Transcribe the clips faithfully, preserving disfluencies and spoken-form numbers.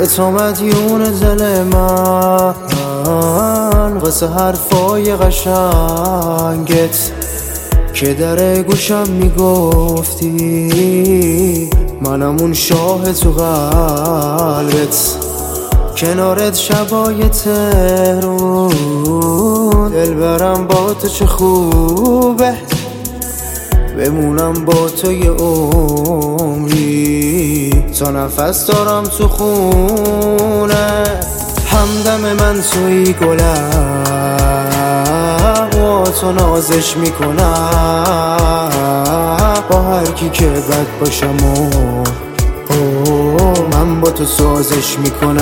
به تو مدیون دل من واسه حرفای قشنگت که در گوشم میگفتی منم اون شاه تو قلبت. کنارت شبای تهرون دلبرم با تو چه خوبه، بمونم با تو یه عمری تا نفس دارم تو خونه. همدم من توی گلم با تو نازش میکنم، با هر کی که بد باشم و من با تو سازش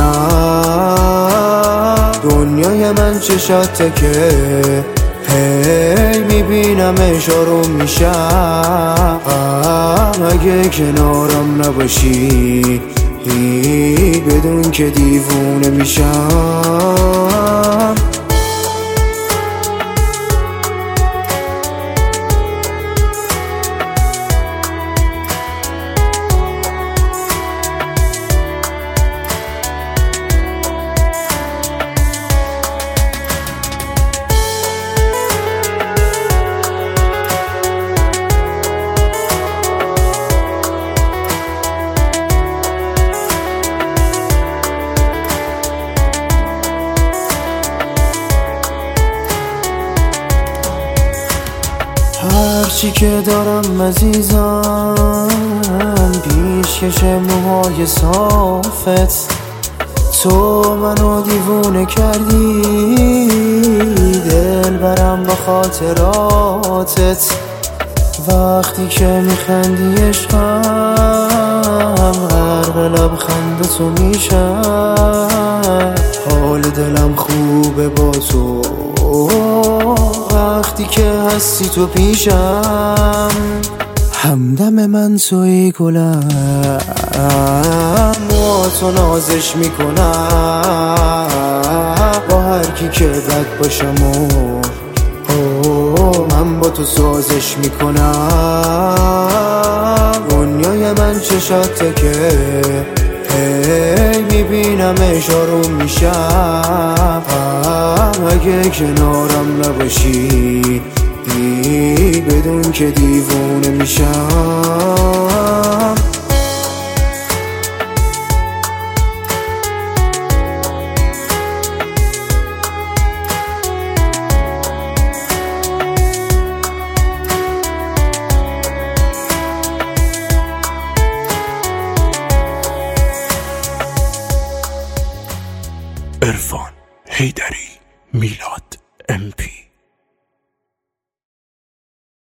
میکنم. دنیای من چشاته که هی میبینمش آروم میشم، اگه کنارم نباشی بدون که دیوونه میشم. هرچی که دارم عزیزم پیشکش موهای صافت، تو منو دیوونه کردی دل برم با خاطراتت. وقتی که میخندی عشقم غرق لبخند تو میشم، حال دلم خوبه با تو وقتی که هستی تو پیشم. همدم من توی گلم با تو نازش میکنم، با هر کی که بد باشم و من با تو سازش میکنم. دنیای من چشاته که هی میبینمش آروم میشم، اگه کنارم نباشی بدون که دیوونه میشم. عرفان حیدری، میلاد ام پی